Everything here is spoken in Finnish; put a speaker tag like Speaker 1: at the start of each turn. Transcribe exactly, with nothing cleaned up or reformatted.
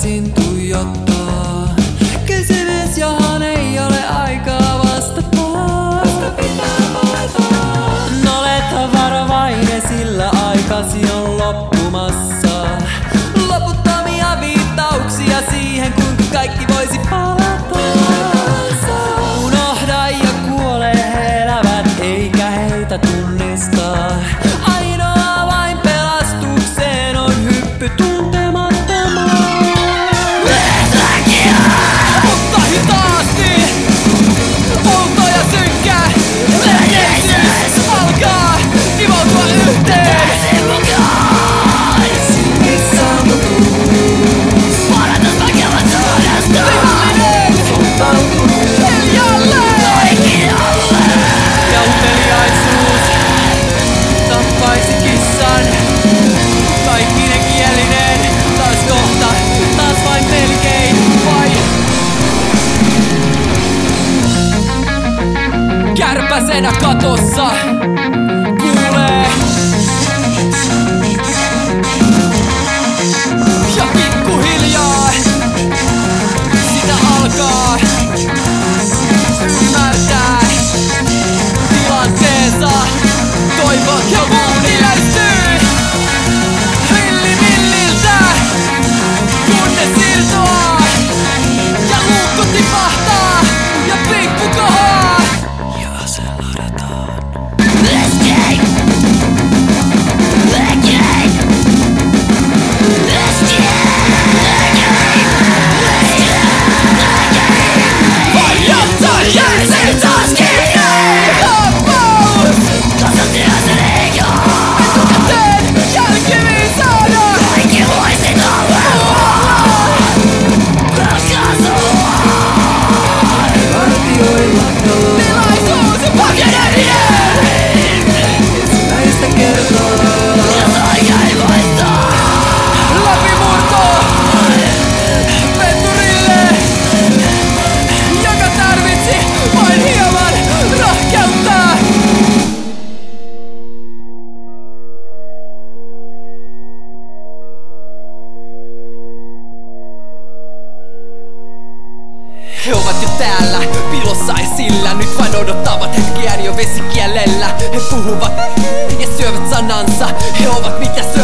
Speaker 1: takaisin tuijottaa. Kysymys, johon ei ole aikaa vastata. Olethan varovainen, sillä aikasi on loppumassa. Loputtomia viittauksia siihen, kuinka kaikki voisi palata. Unohda ja kuole, he elävät eikä heitä tunnista. Ainoa vain pelastukseen on hyppy tuntemattomaan. Mutta hitaasti, outo ja synkkä, menneisyys alkaa nivoutua yhteen. Missä on totuus?
Speaker 2: Paratus väkevät suudesta.
Speaker 1: Rikollinen suuntautunut hiljalleen.
Speaker 2: Kaikkialle.
Speaker 1: Ja uteliaisuus tappaisi kissan. Kaikkinen kielinen, taas kohta, taas vain melkein vai? Kärpäsenä katossa kuulee. Ja pikkuhiljaa sitä alkaa ymmärtää tilanteensa. Toivo ja muuni löytyy villimilliltä, kunnes irtoaa ja luukku tipahtaa ja piippu kohoaa. Ja se ladataan.
Speaker 2: Escape. Escape. Escape.
Speaker 1: Vai jättää jäisin taas kiinni? Loppuus!
Speaker 2: Tasatyösen eikö?
Speaker 1: Etukäteen jälkiviisaana!
Speaker 2: Kaikki voisit olla. Rakasua.
Speaker 1: Vartioimaton tilaisuus pakeneminen! Ensimmäistä kertaa
Speaker 2: Jos oikein voittaa.
Speaker 1: läpimurto venturille, joka tarvitsi vain hieman rohkeutta. He ovat jo täällä, pilossa esillä. Nyt vain odottavat hetkiään jo vesikielellä. He puhuvat ja syövät sanansa. He ovat mitä